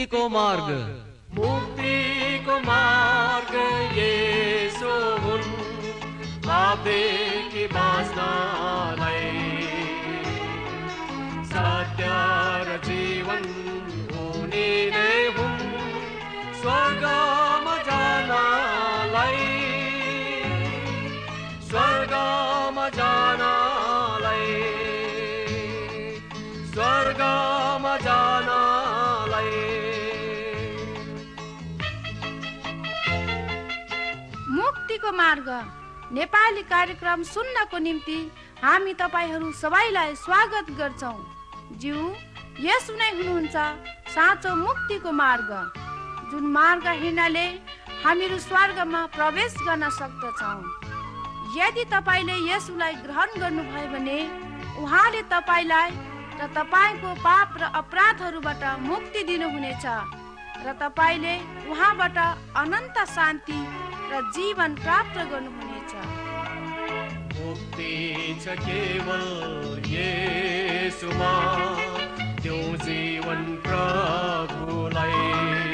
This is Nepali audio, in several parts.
मुक्तिको मार्ग, मुक्तिको मार्ग येशू हुन्, पापदेखि बाँच्नलाई। सत्य र जीवन उनी नै हुन्, स्वर्गमा जानलाई, स्वर्गमा जानलाई, स्वर्गमा जानलाई। मुक्तिको मार्ग नेपाली कार्यक्रम सुन्नको निम्ति हामी तपाईहरू सबैलाई स्वागत गर्छौं। ज्यू यसो नै हुनुहुन्छ साँचो मुक्तिको मार्ग, जुन मार्ग हिँड्नाले हामीहरू स्वर्गमा प्रवेश गर्न सक्दछौं। यदि तपाईले यसुलाई ग्रहण गर्नुभयो भने उहाँले तपाईलाई र तपाईको पाप र अपराधहरूबाट मुक्ति दिनुहुनेछ र तपाईले उहाँबाट अनन्त शान्ति र जीवन प्राप्त गर्नुहुनेछ। मुक्ति छ केवल येशूमा, त्यो जीवन प्रभुलाई।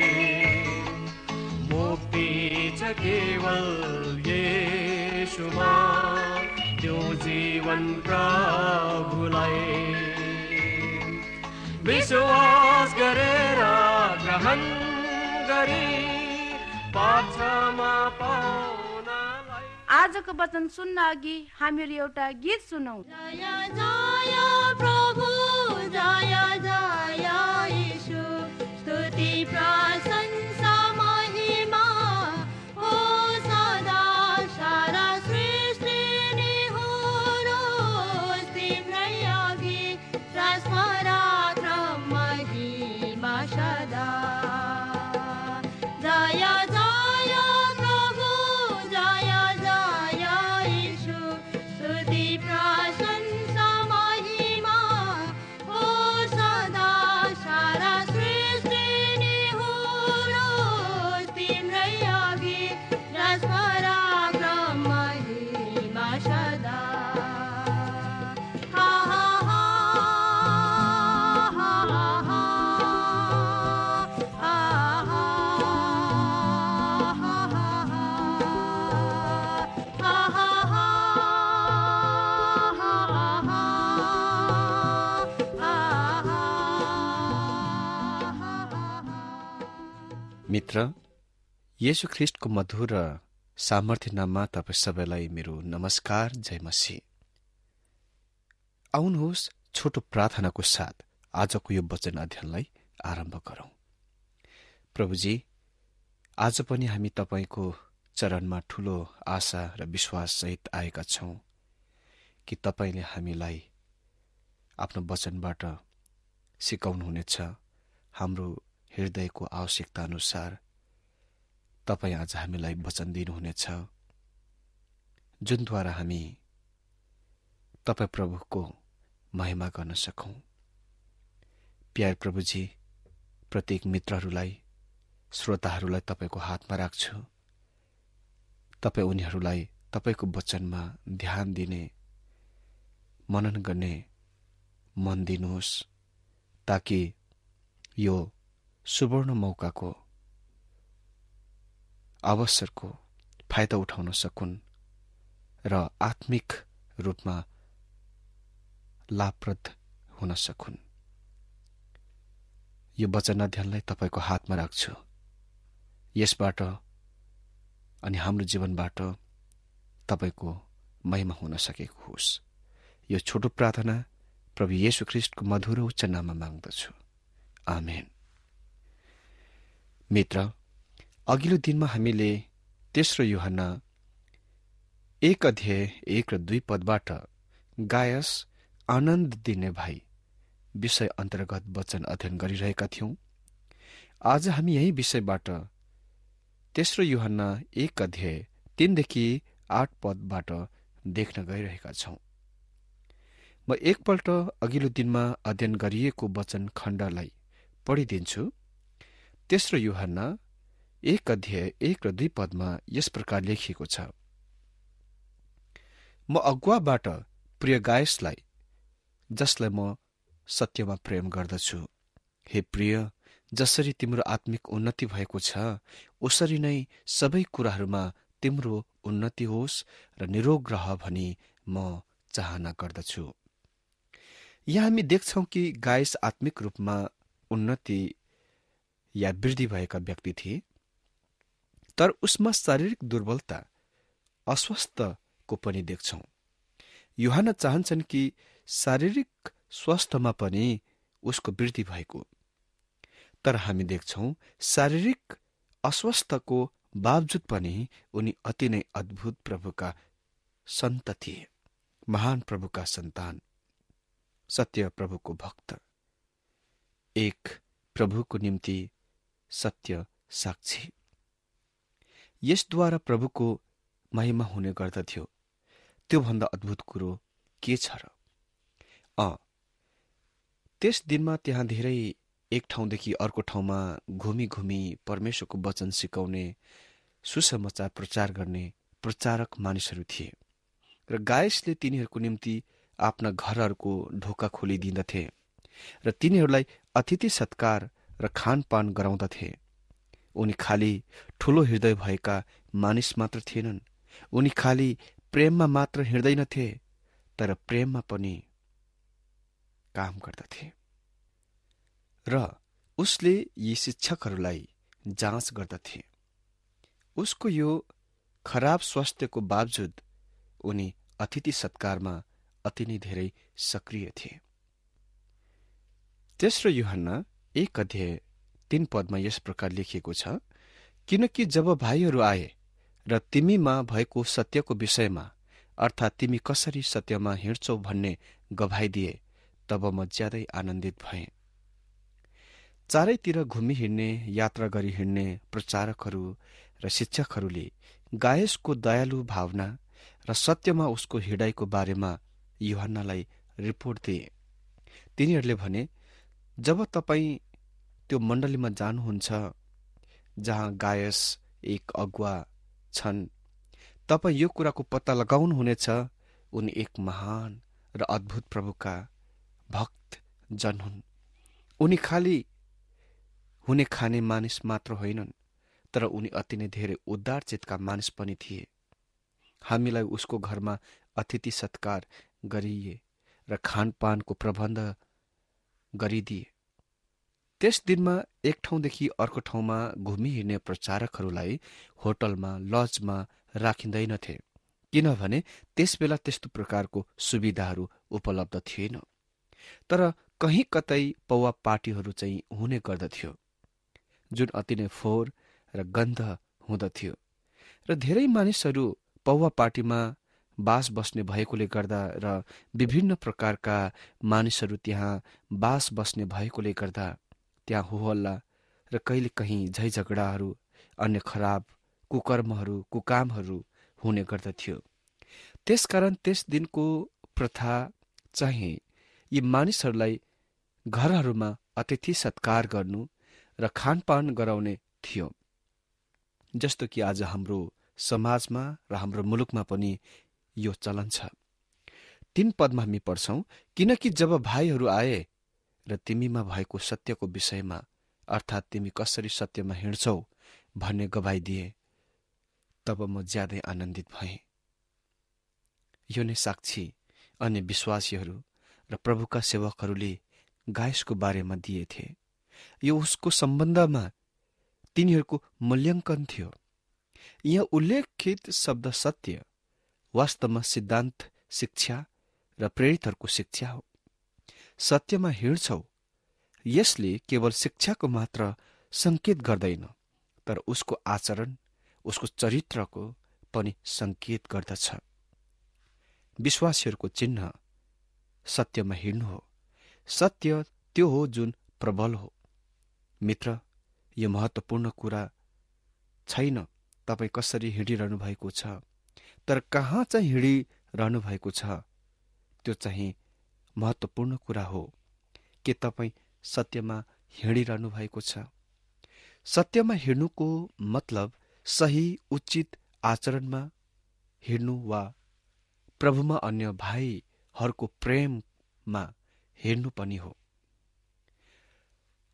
मुक्ति छ केवल येशूमा, त्यो जीवन प्रभुलाई। विश्वास गरेर ग्रहण गरी पाप क्षमा पाउनलाई। आजको वचन सुन्न अघि हामीहरू एउटा गीत सुनौं। जय जय प्रभु, जय जय येशू, स्तुति प्रशंसा महिमा हो सदा सारा सृष्टि निहुरोस् तिम्रै अघि, राजपराक्रम महिमा सदा। जय जय प्रभु, जय जय येशू, स्तुति प्रशंसा महिमा हो सदा सारा सृष्टि निहुरोस् तिम्रै अघि, राजपराक्रम महिमा सदा। हा हा हा हा हा हा हा मित्र, येशू ख्रिस्टको मधुर र सामर्थ्य नाममा तपाईं सबैलाई मेरो नमस्कार, जय मसीह। आउनुहोस् छोटो प्रार्थनाको साथ आजको यो वचन अध्ययनलाई आरम्भ गरौं। प्रभुजी, आज पनि हामी तपाईको चरणमा ठूलो आशा र विश्वास सहित आएका छौं कि तपाईले हामीलाई आफ्नो वचनबाट सिकाउनुहुनेछ। हाम्रो हृदयको आवश्यकता अनुसार तपाई आज हामीलाई वचन दिनुहुनेछ, जुनद्वारा हामी तपाई प्रभुको महिमा गर्न सकौं। प्यार प्रभुजी, प्रत्येक मित्रहरूलाई, श्रोताहरूलाई तपाईको हातमा राख्छु। तपाई उनीहरूलाई तपाईको वचनमा ध्यान दिने, मनन गर्ने मन दिनुहोस्, ताकि यो सुवर्ण मौकाको अवसरको फाइदा उठाउन सकुन् र आत्मिक रूपमा लाभप्रद हुन सकुन्। यो वचन अध्ययनलाई तपाईको हातमा राख्छु। यसबाट अनि हाम्रो जीवनबाट तपाईको महिमा हुन सकेको होस्। यो छोटो प्रार्थना प्रभु येशू ख्रिस्टको मधुर उच्च नाममा माग्दछु, आमेन। मित्र, अघिल्लो दिनमा हामीले तेस्रो यूहन्ना 1:1-2 गायस आनन्द दिने भाइ विषय अन्तर्गत वचन अध्ययन गरिरहेका थियौं। आज हामी यही विषयबाट तेस्रो यूहन्ना 1:3-8 देख्न गइरहेका छौं। म एकपल्ट अघिल्लो दिनमा अध्ययन गरिएको वचन खण्डलाई पढिदिन्छु। तेस्रो यूहन्ना 1:1-2 यस प्रकार लेखिएको छ। म अगुवाबाट प्रिय गायसलाई, जसलाई म सत्यमा प्रेम गर्दछु, हे प्रिय जसरी तिम्रो आत्मिक उन्नति भएको छ उसरी नै सबै कुराहरूमा तिम्रो उन्नति होस् र निरोग रह भनी म चाहना गर्दछु। यहाँ हामी देख्छौं कि गायस आत्मिक रूपमा उन्नति या वृद्धि भएका व्यक्ति थिए, तर उसमा शारीरिक दुर्बलता, अस्वस्थको पनि देख्छौं। यूहन्ना चाहन्छन् कि शारीरिक स्वास्थ्यमा पनि उसको वृद्धि भएको, तर हामी देख्छौं शारीरिक अस्वस्थको बावजुद पनि उनी अति नै अद्भुत प्रभुका सन्त थिए, महान प्रभुका सन्तान, सत्य प्रभुको भक्त, एक प्रभुको निम्ति सत्य साक्षी। यसद्वारा प्रभुको महिमा हुने गर्दथ्यो। त्योभन्दा अद्भुत कुरो के छ र? त्यस दिनमा त्यहाँ धेरै एक ठाउँदेखि अर्को ठाउँमा घुमी घुमी परमेश्वरको वचन सिकाउने, सुसमाचार प्रचार गर्ने प्रचारक मानिसहरू थिए र गायसले तिनीहरूको निम्ति आफ्ना घरहरूको ढोका खोलिदिँदथे र तिनीहरूलाई अतिथि सत्कार र खानपान गराउँदथे। उनी खाली ठूलो हृदय भएका मानिस मात्र थिएनन्, उनी खाली प्रेममा मात्र हिँड्दैनथे, तर प्रेममा पनि काम गर्दथे। र उसले यी शिक्षकहरूलाई जाँच गर्दथे। उसको यो खराब स्वास्थ्यको बावजुद उनी अतिथि सत्कारमा अति नै धेरै सक्रिय थिए। तेस्रो यूहन्ना 1:3 यस प्रकार लेखिएको छ, किनकि जब भाइहरू आए र तिमीमा भएको सत्यको विषयमा अर्थात् तिमी कसरी सत्यमा हिँड्छौ भन्ने गवाही दिए, तब म ज्यादै आनन्दित भएँ। चारैतिर घुमी हिँड्ने, यात्रा गरी हिँड्ने प्रचारकहरू र शिक्षकहरूले गायसको दयालु भावना र सत्यमा उसको हिँडाइको बारेमा यूहन्नालाई रिपोर्ट दिए। तिनीहरूले भने, जब तपाईँ त्यो मण्डलीमा जानुहुन्छ जहाँ गायस एक अगुवा छन्, तपाईँ यो कुराको पत्ता लगाउनुहुनेछ, उनी एक महान र अद्भुत प्रभुका भक्त जन हुन्। उनी खाली हुने खाने मानिस मात्र होइनन्, तर उनी अति नै धेरै उदार चितका मानिस पनि थिए। हामीलाई उसको घरमा अतिथि सत्कार गरिए र खानपानको प्रबन्ध गरिदिए। त्यस दिनमा एक ठाउँदेखि अर्को ठाउँमा घुमी हिँड्ने प्रचारकहरूलाई होटलमा, लजमा राखिँदैनथे, किनभने त्यसबेला त्यस्तो प्रकारको सुविधाहरू उपलब्ध थिएन। तर कहीँ कतै पौवा पार्टीहरू चाहिँ हुने गर्दथ्यो, जुन अति नै फोहोर र गन्ध हुँदथ्यो र धेरै मानिसहरू पौवा पार्टीमा बास बस्ने भएकोले गर्दा र विभिन्न प्रकारका मानिसहरू त्यहाँ बास बस्ने भएकोले गर्दा त्यहाँ होहल्ला र कहिले कहीँ झैझगडाहरू, अन्य खराब कुकर्महरू, कुकामहरू हुने गर्दथ्यो। त्यसकारण त्यस दिनको प्रथा चाहिँ यी मानिसहरूलाई घरहरूमा अतिथि सत्कार गर्नु र खानपान गराउने थियो, जस्तो कि आज हाम्रो समाजमा र हाम्रो मुलुकमा पनि यो चलन छ। 3 पदमा हामी पढ्छौं, किनकि जब भाइहरू आए र तिमीमा भएको सत्यको विषयमा अर्थात् तिमी कसरी सत्यमा हिँड्छौ भन्ने गवाही दिए, तब म ज्यादै आनन्दित भएँ। यो नै साक्षी अन्य विश्वासीहरू र प्रभुका सेवकहरूले गायसको बारेमा दिएथे। यो उसको सम्बन्धमा तिनीहरूको मूल्याङ्कन थियो। यहाँ उल्लेखित शब्द सत्य वास्तवमा सिद्धान्त, शिक्षा र प्रेरितहरूको शिक्षा हो। सत्यमा हिँड्छौ, यसले केवल शिक्षाको मात्र संकेत गर्दैन, तर उसको आचरण, उसको चरित्रको पनि संकेत गर्दछ। विश्वासीहरूको चिन्ह सत्यमा हिँड्नु हो। सत्य त्यो हो जुन प्रबल हो। मित्र, यो महत्त्वपूर्ण कुरा छैन तपाईँ कसरी हिँडिरहनु भएको छ, तर कहाँ चाहिँ हिँडिरहनु भएको छ, त्यो चाहिँ महत्त्वपूर्ण कुरा हो। के तपाईँ सत्यमा हिँडिरहनु भएको छ? सत्यमा हिँड्नुको मतलब सही उचित आचरणमा हिँड्नु वा प्रभुमा अन्य भाइहरूको प्रेममा हिँड्नु पनि हो।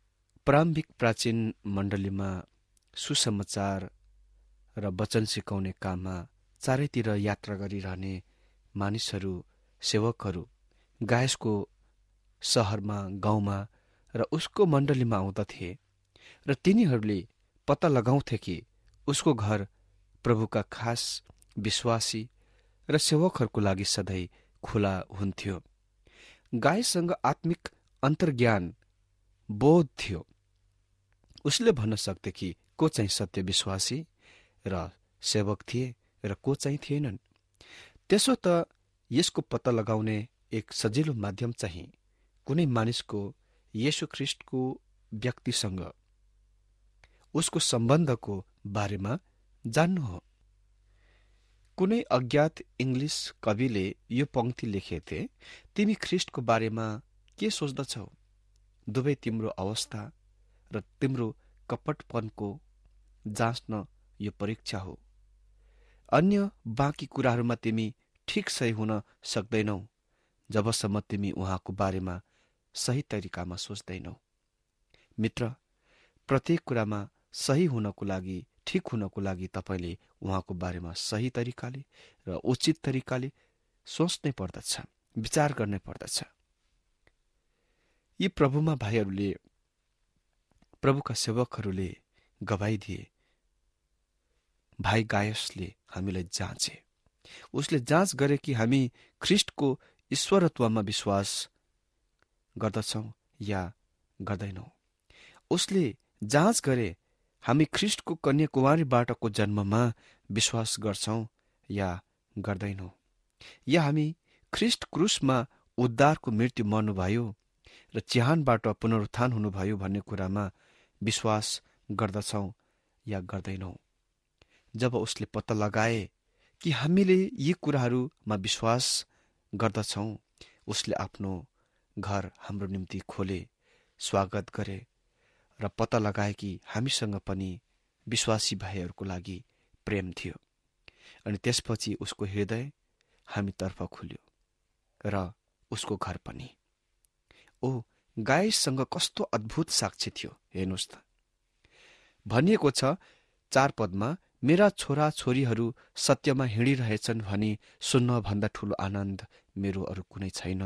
प्रारम्भिक प्राचीन मण्डलीमा सुसमाचार र वचन सिकाउने काममा चारैतिर यात्रा गरिरहने मानिसहरू, सेवकहरू गायसको सहरमा, गाउँमा र उसको मण्डलीमा आउँदथे र तिनीहरूले पत्ता लगाउँथे कि उसको घर प्रभुका खास विश्वासी र सेवकहरूको लागि सधैँ खुला हुन्थ्यो। गायससँग आत्मिक अन्तर्ज्ञान बोध थियो। उसले भन्न सक्थे कि को चाहिँ सत्य विश्वासी र सेवक थिए र को चाहिँ थिएनन्। त्यसो त यसको पत्ता लगाउने एक सजिलो माध्यम चाहिँ कुनै मानिसको येशू ख्रीष्टको व्यक्तिसँग उसको सम्बन्धको बारेमा जान्नु हो। कुनै अज्ञात इङ्ग्लिस कविले यो पंक्ति लेखेथे, तिमी ख्रीष्टको बारेमा के सोच्दछौ? दुवै तिम्रो अवस्था र तिम्रो कपटपनको जाँच्न यो परीक्षा हो। अन्य बाँकी कुराहरूमा तिमी ठिक सही हुन सक्दैनौ जबसम्म तिमी उहाँको बारेमा सही तरिकामा सोच्दैनौ। मित्र, प्रत्येक कुरामा सही हुनको लागि, ठिक हुनको लागि तपाईँले उहाँको बारेमा सही तरिकाले र उचित तरिकाले सोच्नै पर्दछ, विचार गर्नै पर्दछ। यी प्रभुमा भाइहरूले, प्रभुका सेवकहरूले गवाई दिए। भाइ गायसले हामीलाई जाँचे। उसले जाँच गरे कि हामी ख्रीष्टको ईश्वरत्वमा विश्वास गर्दछौं या गर्दैनौं। उसले जाँच गरे हामी ख्रीष्टको कन्याकुमारीबाटको जन्ममा विश्वास गर्छौं या गर्दैनौं, या हामी ख्रीष्ट क्रुसमा उद्धारको मृत्यु मर्नुभयो र चिहानबाट पुनरुत्थान हुनुभयो भन्ने कुरामा विश्वास गर्दछौं या गर्दैनौं। जब उसले पत्ता लगाए कि हामीले यी कुराहरूमा विश्वास गर्दछौं, उसले आफ्नो घर हाम्रो निम्ति खोले, स्वागत गरे र पत्ता लगाए कि हामीसँग पनि विश्वासी भाइहरूको लागि प्रेम थियो। अनि त्यसपछि उसको हृदय हामीतर्फ खुल्यो र उसको घर पनि। ओ, गायससँग कस्तो अद्भुत साक्षी थियो, हेर्नुहोस् त। भनिएको छ 4 पदमा, मेरा छोरा छोरीहरू सत्यमा हिँडिरहेछन् भनी सुन्न भन्दा ठूलो आनन्द मेरो अरू कुनै छैन।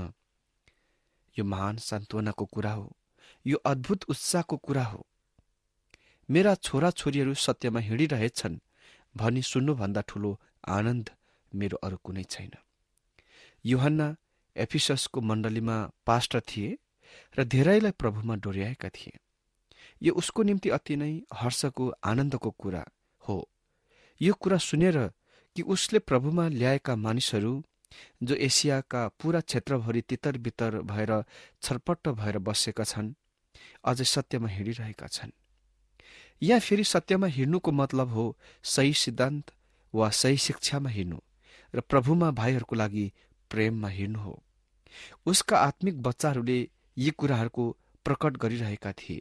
यो महान सान्त्वनाको कुरा हो, यो अद्भुत उत्साहको कुरा हो। मेरा छोरा छोरीहरू सत्यमा हिँडिरहेछन् भनी सुन्नुभन्दा ठूलो आनन्द मेरो अरू कुनै छैन। यूहन्ना एफिससको मण्डलीमा पास्टर थिए र धेरैलाई प्रभुमा डोर्याएका थिए। यो उसको निम्ति अति नै हर्षको, आनन्दको कुरा हो। यो कुरा सुनेर कि उसले प्रभुमा ल्याएका मानिसहरू जो एसियाका पूरा क्षेत्रभरि तितर बितर भएर छलपट्ट भएर बसेका छन्, अझै सत्यमा हिँडिरहेका छन्। यहाँ फेरि सत्यमा हिँड्नुको मतलब हो सही सिद्धान्त वा सही शिक्षामा हिँड्नु र प्रभुमा भाइहरूको लागि प्रेममा हिँड्नु हो। उसका आत्मिक बच्चाहरूले यी कुराहरूको प्रकट गरिरहेका थिए।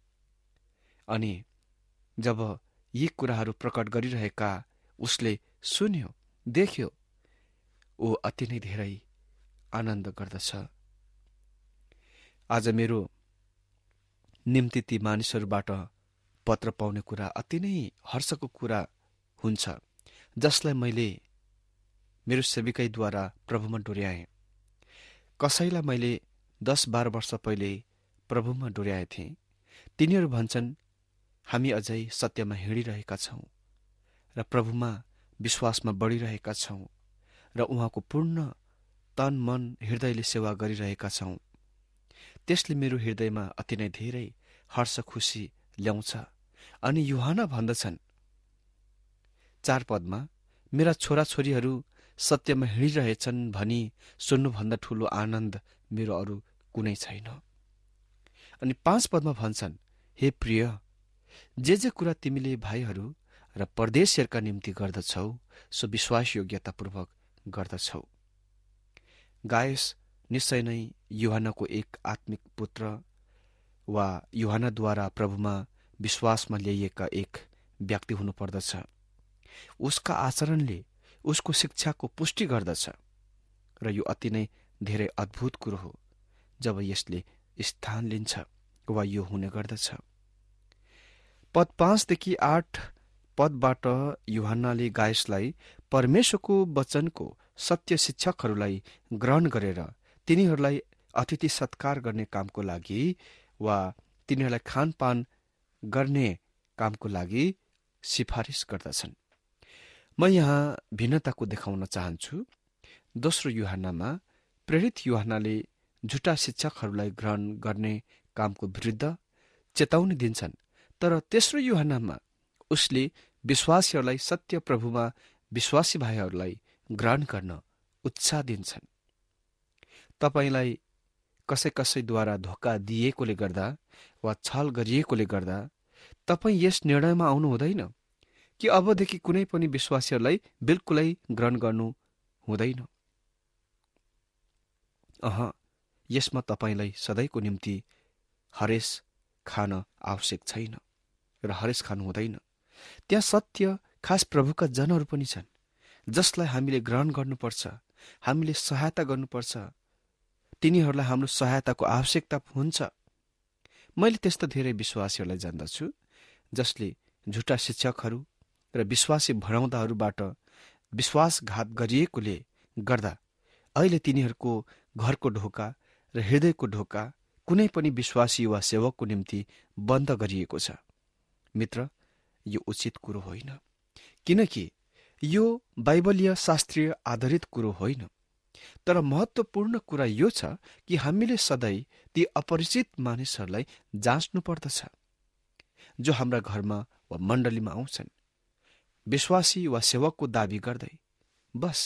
अनि जब यी कुराहरू प्रकट गरिरहेका उसले सुन्यो, देख्यो, ऊ अति नै धेरै आनन्द गर्दछ। आज मेरो निम्ति ती मानिसहरूबाट पत्र पाउने कुरा अति नै हर्षको कुरा हुन्छ, जसलाई मैले मेरो सेविकाईद्वारा प्रभुमा डोर्याएँ। कसैलाई मैले 10-12 वर्ष पहिले प्रभुमा डोर्याएथे। तिनीहरू भन्छन्, हामी अझै सत्यमा हिँडिरहेका छौं र प्रभुमा विश्वासमा बढिरहेका छौं र उहाँको पूर्ण तन मन हृदयले सेवा गरिरहेका छौं। त्यसले मेरो हृदयमा अति नै धेरै हर्ष खुसी ल्याउँछ। अनि यूहन्ना भन्दछन् 4 पदमा, मेरा छोराछोरीहरू सत्यमा हिँडिरहेछन् भनी सुन्नुभन्दा ठूलो आनन्द मेरो अरू कुनै छैन। अनि 5 पदमा भन्छन्, हे प्रिय, जे कुरा तिमीले भाइहरू र परदेशीहरूका निम्ति गर्दछौ सो विश्वास योग्यतापूर्वक गर्दछौ। गायस निश्चय नै यूहन्नाको एक आत्मिक पुत्र वा यूहन्नाद्वारा प्रभुमा विश्वासमा ल्याइएका एक व्यक्ति हुनुपर्दछ। उसका आचरणले उसको शिक्षाको पुष्टि गर्दछ र यो अति नै धेरै अद्भुत कुरो हो जब यसले स्थान लिन्छ वा यो हुने गर्दछ। पद 5देखि 8 पदबाट यूहन्नाले गायसलाई परमेश्वरको वचनको सत्य शिक्षकहरूलाई ग्रहण गरेर तिनीहरूलाई अतिथि सत्कार गर्ने कामको लागि वा तिनीहरूलाई खानपान गर्ने कामको लागि सिफारिस गर्दछन्। म यहाँ भिन्नताको देखाउन चाहन्छु। दोस्रो यूहन्नामा प्रेरित यूहन्नाले झुटा शिक्षकहरूलाई ग्रहण गर्ने कामको विरुद्ध चेतावनी दिन्छन्, तर तेस्रो यूहन्नामा उसले विश्वासीहरूलाई सत्य प्रभुमा विश्वासी भाइहरूलाई ग्रहण गर्न उत्साह दिन्छन्। तपाईलाई कसैद्वारा धोका दिएकोले गर्दा वा छल गरिएकोले गर्दा तपाईँ यस निर्णयमा आउनु हुँदैन कि अबदेखि कुनै पनि विश्वासीहरूलाई बिल्कुलै ग्रहण गर्नु हुँदैन। यसमा तपाईलाई सधैँको निम्ति हरेस खान आवश्यक छैन र हरेस खानु हुँदैन। त्यहाँ सत्य खास प्रभुका जनहरू पनि छन् जसलाई हामीले ग्रहण गर्नुपर्छ, हामीले सहायता गर्नुपर्छ। तिनीहरूलाई हाम्रो सहायताको आवश्यकता हुन्छ। मैले त्यस्तो धेरै विश्वासीहरूलाई जान्दछु जसले झुटा शिक्षकहरू र विश्वासी भनाउँदाहरूबाट विश्वासघात गरिएकोले गर्दा अहिले तिनीहरूको घरको ढोका र हृदयको ढोका कुनै पनि विश्वासी वा सेवकको निम्ति बन्द गरिएको छ। मित्र, यो उचित कुरो होइन, किनकि यो बाइबलीय शास्त्रीय आधारित कुरो होइन। तर महत्त्वपूर्ण कुरा यो छ कि हामीले सधैँ ती अपरिचित मानिसहरूलाई जाँच्नु पर्दछ जो हाम्रा घरमा वा मण्डलीमा आउँछन् विश्वासी वा सेवकको दाबी गर्दै। बस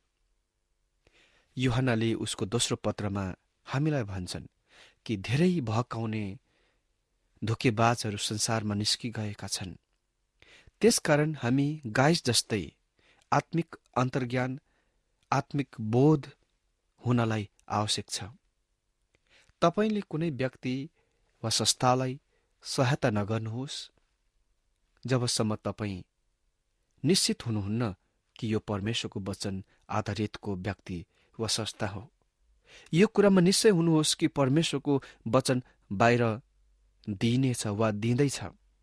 यूहन्नाले उसको दोस्रो पत्रमा हामीलाई भन्छन् कि धेरै भहकाउने धोकेबाजहरू संसारमा निस्किगएका छन्। त्यसकारण हामी गाइस जस्तै आत्मिक अन्तर्ज्ञान, आत्मिक बोध हुनलाई आवश्यक छ। तपाईले कुनै व्यक्ति वा संस्थालाई सहायता नगर्नुहोस् जबसम्म तपाईँ निश्चित हुनुहुन्न कि यो परमेश्वरको वचन आधारितको व्यक्ति वा संस्था हो। यो कुरामा निश्चय हुनुहोस् कि परमेश्वरको वचन बाहिर दिइनेछ वा दिँदैछ।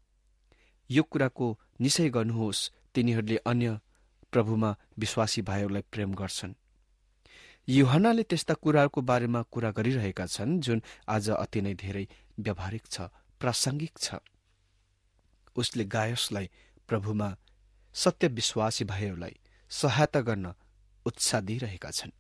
यो कुराको निश्चय गर्नुहोस् तिनीहरूले अन्य प्रभुमा विश्वासी भाइहरूलाई प्रेम गर्छन्। यूहन्नाले त्यस्ता कुराहरूको बारेमा कुरा गरिरहेका छन् जुन आज अति नै धेरै व्यावहारिक छ, प्रासङ्गिक छ। उसले गायसलाई प्रभुमा सत्य विश्वासी भाइहरूलाई सहायता गर्न उत्साह दिइरहेका छन्।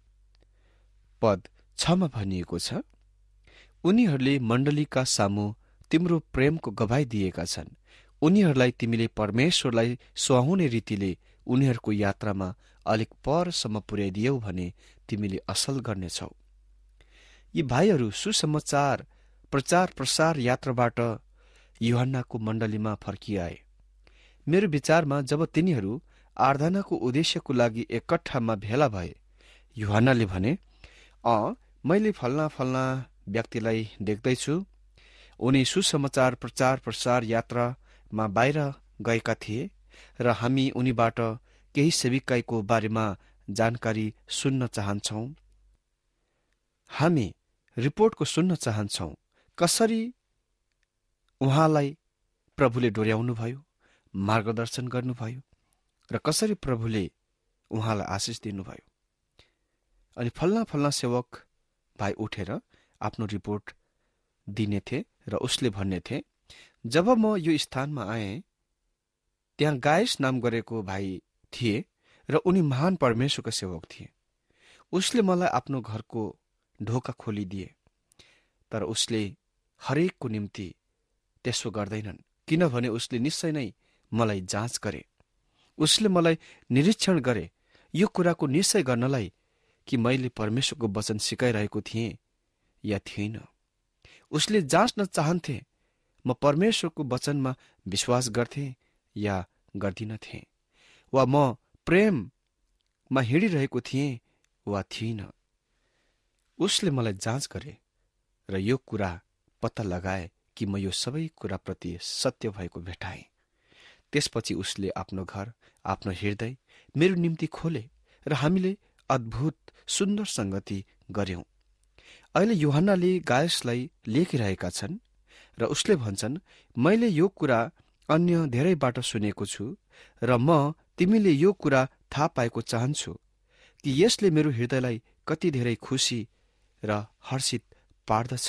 पद 6मा भनिएको छ, उनीहरूले मण्डलीका सामु तिम्रो प्रेमको गवाई दिएका छन्। उनीहरूलाई तिमीले परमेश्वरलाई सुहाउने रीतिले उनीहरूको यात्रामा अलिक परसम्म पुर्याइदियौ भने तिमीले असल गर्नेछौ। यी भाइहरू सुसमाचार प्रचार प्रसार यात्राबाट यूहन्नाको मण्डलीमा फर्किआए। मेरो विचारमा जब तिनीहरू आराधनाको उद्देश्यको लागि एकट्ठामा भेला भए, यूहन्नाले भने, मैले फल्ना व्यक्तिलाई देख्दैछु, उनी सुसमाचार प्रचार प्रसार यात्रामा बाहिर गएका थिए र हामी उनीबाट केही सेविकाईको बारेमा जानकारी सुन्न चाहन्छौं। हामी रिपोर्टको सुन्न चाहन्छौं कसरी उहाँलाई प्रभुले डोर्याउनुभयो, मार्गदर्शन गर्नुभयो र कसरी प्रभुले उहाँलाई आशिष दिनुभयो। अनि फल्ना सेवक भाइ उठेर आफ्नो रिपोर्ट दिनेथे र उसले भन्नेथे, जब म यो स्थानमा आएँ त्यहाँ गायस नाम गरेको भाइ थिए र उनी महान परमेश्वरको सेवक थिए। उसले मलाई आफ्नो घरको ढोका खोलिदिए। तर उसले हरेकको निम्ति त्यसो गर्दैनन्, किनभने उसले निश्चय नै मलाई जाँच गरे। उसले मलाई निरीक्षण गरे यो कुराको निश्चय गर्नलाई कि मैले परमेश्वरको वचन सिकाइरहेको थिएँ या थिएन। उसले जाँच्न चाहन्थे म परमेश्वरको वचनमा विश्वास गर्थे या गर्दिनथे, वा म प्रेममा हिँडिरहेको थिएँ वा थिइनँ। उसले मलाई जाँच गरे र यो कुरा पत्ता लगाए कि म यो सबै कुराप्रति सत्य भएको भेटाएँ। त्यसपछि उसले आफ्नो घर, आफ्नो हृदय मेरो निम्ति खोले र हामीले अद्भुत सुन्दर संगति गर्यौं। अहिले यूहन्नाले गायसलाई लेखिरहेका छन् र उसले भन्छन्, मैले यो कुरा अन्य धेरैबाट सुनेको छु र म तिमीले यो कुरा थाहा पाएको चाहन्छु कि यसले मेरो हृदयलाई कति धेरै खुसी र हर्षित पार्दछ।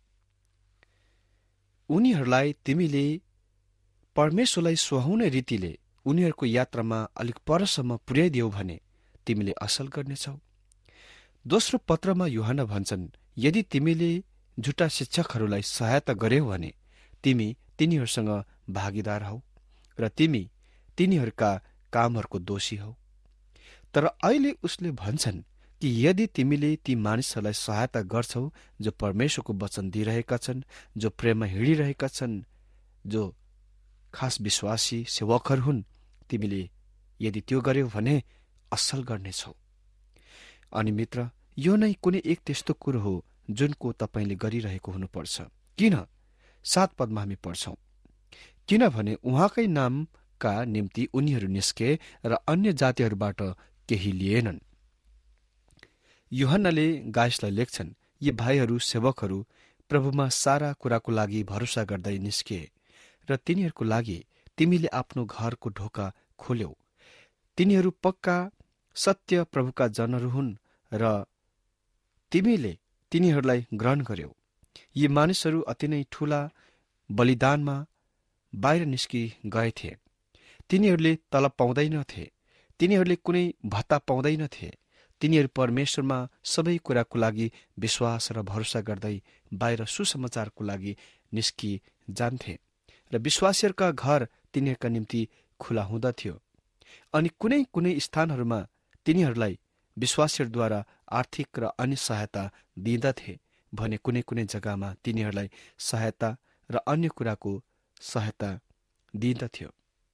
उनीहरूलाई तिमीले परमेश्वरलाई सुहाउने रीतिले उनीहरूको यात्रामा अलिक परसम्म पुर्याइदियौ भने तिमीले असल गर्नेछौ। दोस्रो पत्रमा यूहन्ना भन्छन्, यदि तिमीले झुटा शिक्षकहरूलाई सहायता गर्यौ भने तिमी तिनीहरूसँग भागीदार हौ र तिमी तिनीहरूका कामहरूको दोषी हौ। तर अहिले उसले भन्छन् कि यदि तिमीले ती मानिसहरूलाई सहायता गर्छौ जो परमेश्वरको वचन दिइरहेका छन्, जो प्रेममा हिँडिरहेका छन्, जो खास विश्वासी सेवकहरू हुन्, तिमीले यदि त्यो गर्यौ भने असल गर्नेछौ। अनि मित्र, यो नै कुनै एक त्यस्तो कुरो हो जुनको तपाईँले गरिरहेको हुनुपर्छ। किन? 7 पदमा हामी पढ्छौं, किनभने उहाँकै नामका निम्ति उनीहरू निस्के र अन्य जातिहरूबाट केही लिएनन्। यूहन्नाले गाइसलाई लेख्छन्, यी भाइहरू सेवकहरू प्रभुमा सारा कुराको लागि भरोसा गर्दै निस्किए र तिनीहरूको लागि तिमीले आफ्नो घरको ढोका खोल्यौ। तिनीहरू पक्का सत्य प्रभुका जनहरू हुन् र तिमीले तिनीहरूलाई ग्रहण गर्यौ। यी मानिसहरू अति नै ठूला बलिदानमा बाहिर निस्कि गएथे। तिनीहरूले तलब पाउँदैनथे, तिनीहरूले कुनै भत्ता पाउँदैनथे। तिनीहरू परमेश्वरमा सबै कुराको लागि विश्वास र भरोसा गर्दै बाहिर सुसमाचारको लागि निस्कि जान्थे र विश्वासीहरूका घर तिनीहरूका निम्ति खुला हुँदथ्यो। अनि कुनै कुनै स्थानहरूमा तिनीहरूलाई विश्वासीहरूद्वारा आर्थिक र अन्य सहायता दिँदथे भने कुनै कुनै जग्गामा तिनीहरूलाई सहायता र अन्य कुराको सहायता दिँदथ्यो।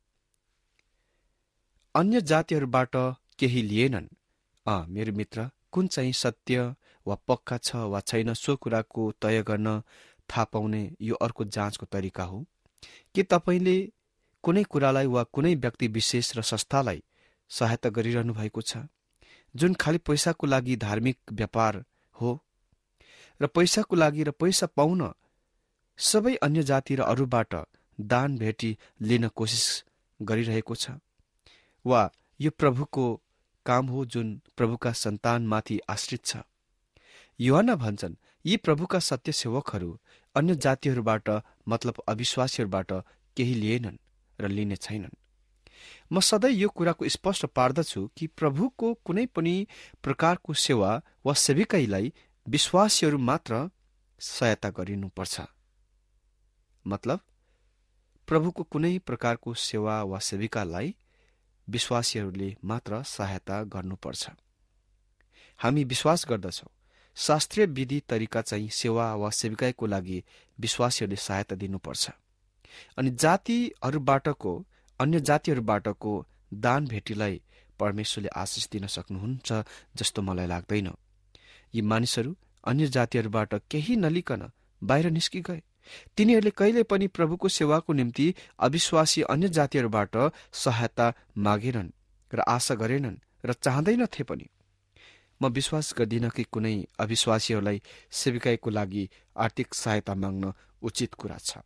अन्य जातिहरूबाट केही लिएनन्। मेरो मित्र, कुन चाहिँ सत्य वा पक्का छ वा छैन सो कुराको तय गर्न थाहा पाउने यो अर्को जाँचको तरिका हो। के तपाईँले कुनै कुरालाई वा कुनै व्यक्ति विशेष र संस्थालाई सहायता गरिरहनु भएको छ जुन खालि पैसाको लागि धार्मिक व्यापार हो र पैसाको लागि र पैसा पाउन सबै अन्य जाति र अरूबाट दान भेटी लिन कोसिस गरिरहेको छ? वा यो प्रभुको काम हो जुन प्रभुका सन्तानमाथि आश्रित छ? यूहन्ना भन्छन्, यी प्रभुका सत्य सेवकहरू अन्य जातिहरूबाट मतलब अविश्वासीहरूबाट केही लिएनन् र लिने छैनन्। म सधैँ यो कुराको स्पष्ट पार्दछु कि प्रभुको कुनै पनि प्रकारको सेवा वा सेविकाईलाई विश्वासीहरू मात्र सहायता गरिनुपर्छ। मतलब प्रभुको कुनै प्रकारको सेवा वा सेविकालाई विश्वासीहरूले मात्र सहायता गर्नुपर्छ। हामी विश्वास गर्दछौँ शास्त्रीय विधि तरिका चाहिँ सेवा वा सेविकाईको लागि विश्वासीहरूले सहायता दिनुपर्छ। अनि जातिहरूबाटको अन्य जातिहरूबाटको दान भेटीलाई परमेश्वरले आशिष दिन सक्नुहुन्छ जस्तो मलाई लाग्दैन। यी मानिसहरू अन्य जातिहरूबाट केही नलिकन बाहिर निस्किगए। तिनीहरूले कहिले पनि प्रभुको सेवाको निम्ति अविश्वासी अन्य जातिहरूबाट सहायता मागेनन् र आशा गरेनन् र चाहँदैनथे पनि। म विश्वास गर्दिन कि कुनै अविश्वासीहरूलाई सेविकाईको लागि आर्थिक सहायता माग्न उचित कुरा छ।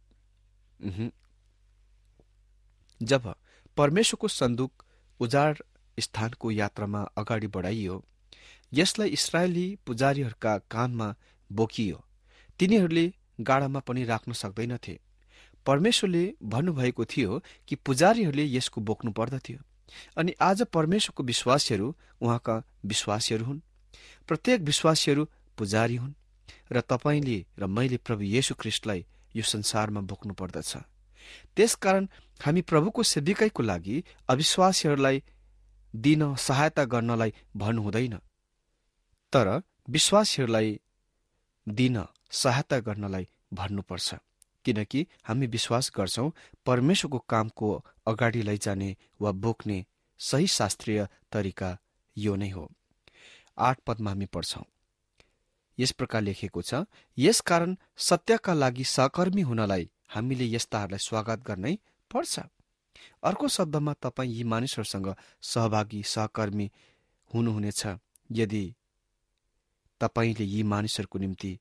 जब परमेश्वरको सन्दुक उजाड स्थानको यात्रामा अगाडि बढाइयो, यसलाई इस्राएली पुजारीहरूका कानमा बोकियो। तिनीहरूले गाडामा पनि राख्न सक्दैनथे। परमेश्वरले भन्नुभएको थियो कि पुजारीहरूले यसको बोक्नु पर्दथ्यो। अनि आज परमेश्वरको विश्वासीहरू उहाँका विश्वासीहरू हुन्। प्रत्येक विश्वासीहरू पुजारी हुन् र तपाईँले र मैले प्रभु येशू ख्रीष्टलाई यो संसारमा बोक्नु पर्दछ। त्यसकारण हामी प्रभुको सेविकाईको लागि अविश्वासीहरूलाई दिन सहायता गर्नलाई भन्नु हुँदैन, तर विश्वासीहरूलाई दिन सहायता गर्नलाई भन्नुपर्छ। किनकि हामी विश्वास गर्छौं परमेश्वरको कामको अगाडि लैजाने वा बोक्ने सही शास्त्रीय तरिका यो नै हो। 8 पदमा हामी पढ्छौं, यस प्रकार लेखेको छ, यसकारण सत्यका लागि सहकर्मी हुनलाई हामीले यस्ताहरूलाई स्वागत गर्नै पर्छ। अर्को शब्दमा तपाईँ यी मानिसहरूसँग सहभागी सहकर्मी हुनुहुनेछ यदि तपाईँले यी मानिसहरूको निम्ति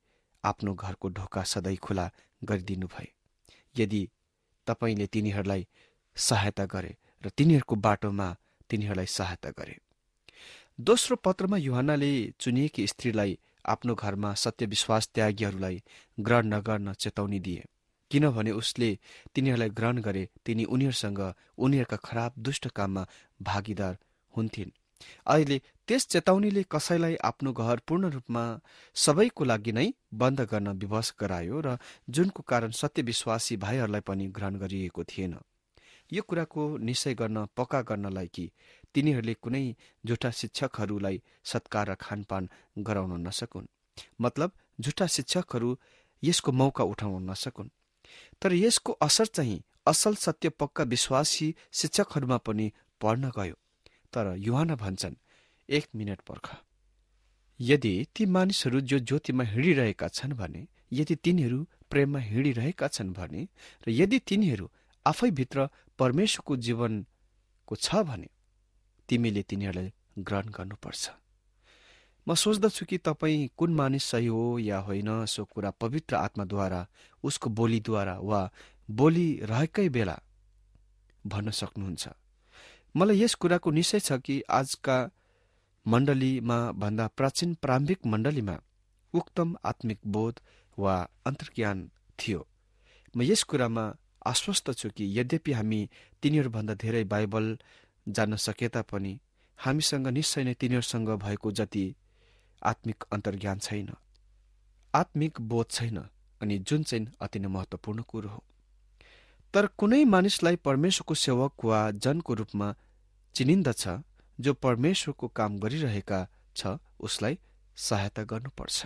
आफ्नो घरको ढोका सधैँ खुला गरिदिनु भए। यदि तपाईँले तिनीहरूलाई सहायता गरे र तिनीहरूको बाटोमा तिनीहरूलाई सहायता गरे। दोस्रो पत्रमा यूहन्नाले चुनिएकी स्त्रीलाई आफ्नो घरमा सत्यविश्वास त्यागीहरूलाई ग्रहण नगर्न चेतावनी दिए, किनभने उसले तिनीहरूलाई ग्रहण गरे तिनी उनीहरूसँग उनीहरूका खराब दुष्ट काममा भागीदार हुन्थिन्। अहिले त्यस चेतावनीले कसैलाई आफ्नो घर पूर्ण रूपमा सबैको लागि नै बन्द गर्न विवश गरायो र जुनको कारण सत्यविश्वासी भाइहरूलाई पनि ग्रहण गरिएको थिएन। यो कुराको निश्चय गर्न पक्का गर्नलाई कि तिनीहरूले कुनै झुटा शिक्षकहरूलाई सत्कार र खानपान गराउन नसकुन्, मतलब झुटा शिक्षकहरू यसको मौका उठाउन नसकुन्। तर यसको असर चाहिँ असल सत्य पक्का विश्वासी शिक्षकहरूमा पनि पर्न गयो। तर यूहन्ना भन्छन्, 1 मिनट पर्ख। यदि ती मानिसहरू जो ज्योतिमा हिँडिरहेका छन् भने, यदि तिनीहरू प्रेममा हिँडिरहेका छन् भने, र यदि तिनीहरू आफैभित्र परमेश्वरको जीवनको छ भने, तिमीले तिनीहरूलाई ग्रहण गर्नुपर्छ। म सोच्दछु कि तपाईँ कुन मानिस सही हो या होइन सो कुरा पवित्र आत्माद्वारा, उसको बोलीद्वारा वा बोलिरहेकै बेला भन्न सक्नुहुन्छ। मलाई यस कुराको निश्चय छ कि आजका मण्डलीमा भन्दा प्राचीन प्रारम्भिक मण्डलीमा उक्तम आत्मिक बोध वा अन्तर्ज्ञान थियो। म यस कुरामा आश्वस्त छु कि यद्यपि हामी तिनीहरूभन्दा धेरै बाइबल जान्न सके तापनि हामीसँग निश्चय नै तिनीहरूसँग भएको जति आत्मिक अन्तर्ज्ञान छैन, आत्मिक बोध छैन, अनि जुन चाहिँ अति नै महत्त्वपूर्ण कुरो हो। तर कुनै मानिसलाई परमेश्वरको सेवक वा जनको रूपमा चिनिन्दछ जो परमेश्वरको काम गरिरहेका छ, उसलाई सहायता गर्नुपर्छ।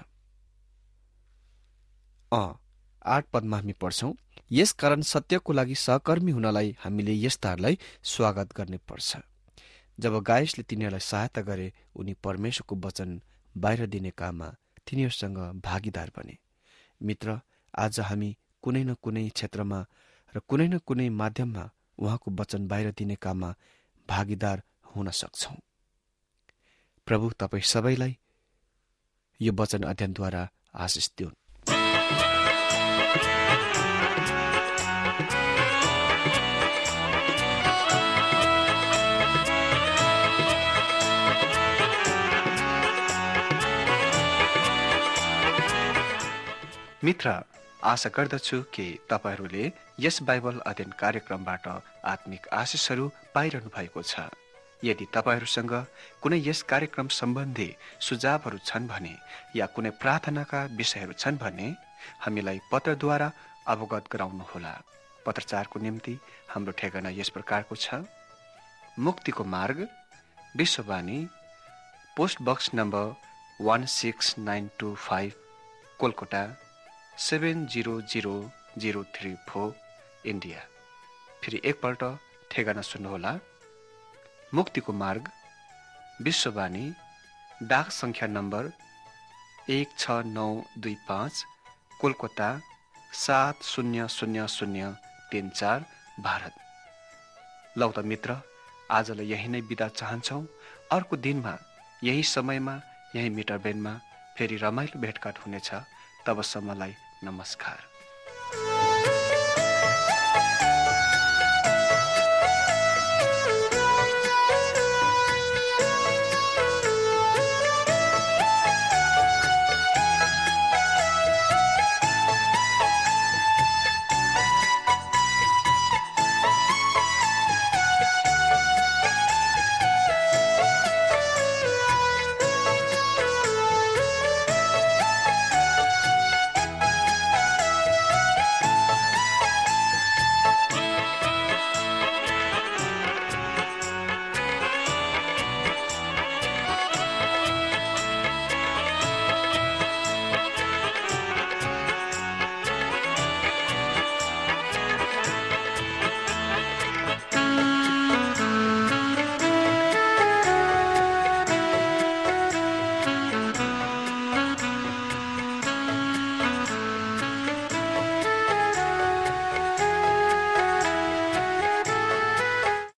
8 पदमा हामी पढ्छौं, यसकारण सत्यको लागि सहकर्मी हुनलाई हामीले यस्ताहरूलाई स्वागत गर्ने पर्छ। जब गायसले तिनीहरूलाई सहायता गरे, उनी परमेश्वरको वचन बाहिर दिने काममा तिनीहरूसँग भागीदार बने। मित्र, आज हामी कुनै न कुनै क्षेत्रमा र कुनै न कुनै माध्यममा उहाँको वचन बाहिर दिने काममा भागीदार हुन सक्छौं। प्रभु तपाईँ सबैलाई यो वचन अध्ययनद्वारा आशिष दिउन्। मित्र, आशा गर्दछु कि तपाईहरूले यस बाइबल अध्ययन कार्यक्रमबाट आत्मिक आशिषहरू पाइरहनु भएको छ। यदि तपाईहरूसँग कुनै यस कार्यक्रम सम्बन्धी सुझावहरू छन् भने या कुनै प्रार्थनाका विषयहरू छन् भने हामीलाई पत्रद्वारा अवगत गराउनुहोला। पत्रचारको निम्ति हाम्रो ठेगाना यस प्रकारको छ: मुक्तिको मार्ग, Vishwavani, post box number 16925, Kolkata 700034, India. फेरि एकपल्ट ठेगाना सुन्नुहोला: मुक्तिको मार्ग, विश्ववाणी, डाक संख्या नम्बर 16925, कोलकाता 700034, भारत। लौ त मित्र, आजलाई यही नै बिदा चाहन्छौँ। अर्को दिनमा यही समयमा यही मिटर बेनमा फेरि रमाइलो भेटघाट हुनेछ। तबसम्मलाई नमस्कार।